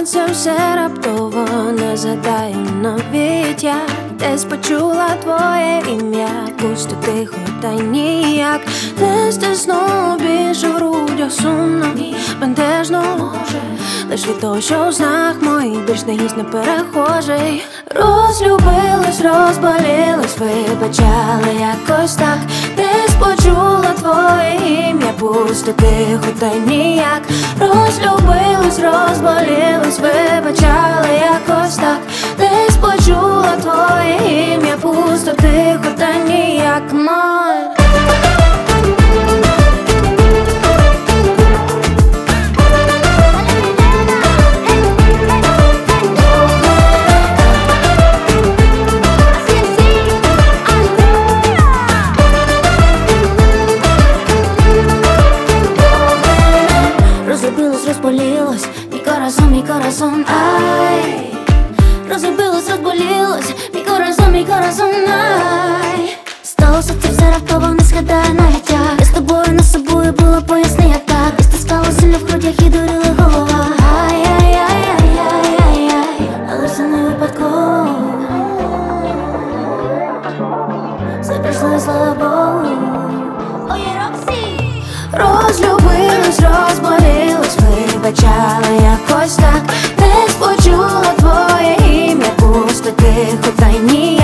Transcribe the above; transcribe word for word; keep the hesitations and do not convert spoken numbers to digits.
сонце все раптово не згадаю навіть як. Десь почула твоє ім'я, пусто, тихо, та ніяк. Не стиснуло більше в грудях сумно, бентежно, може, лиш від того, що в знах моїх більш не гість, не перехожий. Розлюбились, розболілись, вибачали якось так. Десь почула твоє ім'я, пусто, тихо, та ніяк. Розлюбились, розболілись, вибачали якось так. Десь почула твоє ім'я, пусто, тихо, та ніяк. Мой розлюбилась, розболілась, мій коразон, мій коразон, ай. Розлюбилась, розболілась, мій коразон, мій коразон, ай. Сталося це все раптово, не згадаю навіть як. Я з тобою на собою було, поясни я так. І стискало сильно в грудях і дурила голова. Ай-яй-яй-яй-яй-яй, але все не випадково. Все прийшло і слава Богу. Розлюбились, розболілись, вибачали якось так. Десь почула твоє ім'я, пусто, тихо, та й ні.